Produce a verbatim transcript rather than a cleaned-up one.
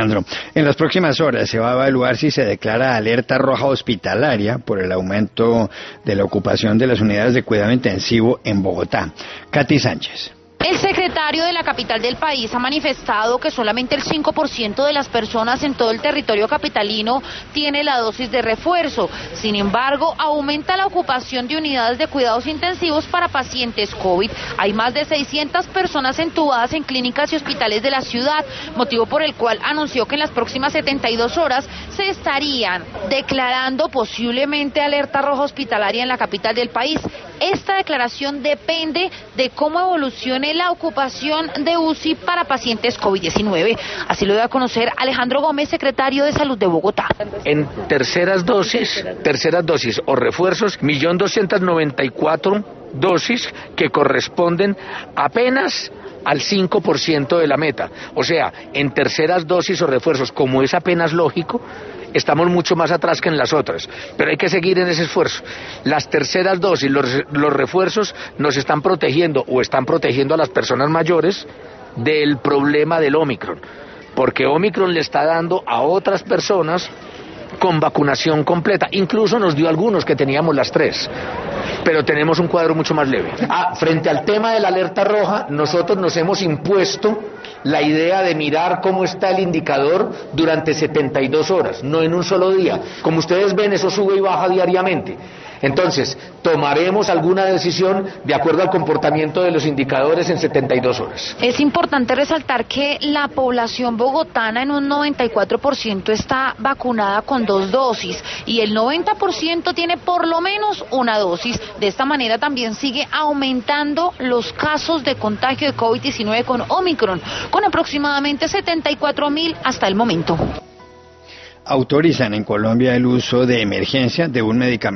Alejandro, en las próximas horas se va a evaluar si se declara alerta roja hospitalaria por el aumento de la ocupación de las unidades de cuidado intensivo en Bogotá. Katy Sánchez. El secretario de la capital del país ha manifestado que solamente el cinco por ciento de las personas en todo el territorio capitalino tiene la dosis de refuerzo. Sin embargo, aumenta la ocupación de unidades de cuidados intensivos para pacientes COVID. Hay más de seiscientas personas entubadas en clínicas y hospitales de la ciudad, motivo por el cual anunció que en las próximas setenta y dos horas se estarían declarando posiblemente alerta roja hospitalaria en la capital del país. Esta declaración depende de cómo evolucione la ocupación de U C I para pacientes COVID diecinueve. Así lo dio a conocer Alejandro Gómez, secretario de Salud de Bogotá. En terceras dosis, terceras dosis o refuerzos, un millón doscientas noventa y cuatro dosis que corresponden apenas al cinco por ciento de la meta. O sea, en terceras dosis o refuerzos, como es apenas lógico, estamos mucho más atrás que en las otras, pero hay que seguir en ese esfuerzo. Las terceras dosis, los, los refuerzos nos están protegiendo o están protegiendo a las personas mayores del problema del Omicron, porque Omicron le está dando a otras personas con vacunación completa, incluso nos dio a algunos que teníamos las tres, pero tenemos un cuadro mucho más leve. Ah, frente al tema de la alerta roja, nosotros nos hemos impuesto la idea de mirar cómo está el indicador durante setenta y dos horas, no en un solo día. Como ustedes ven, eso sube y baja diariamente. Entonces, tomaremos alguna decisión de acuerdo al comportamiento de los indicadores en setenta y dos horas. Es importante resaltar que la población bogotana en un noventa y cuatro por ciento está vacunada con dos dosis y el noventa por ciento tiene por lo menos una dosis. De esta manera también sigue aumentando los casos de contagio de COVID diecinueve con Omicron, con aproximadamente setenta y cuatro mil hasta el momento. Autorizan en Colombia el uso de emergencia de un medicamento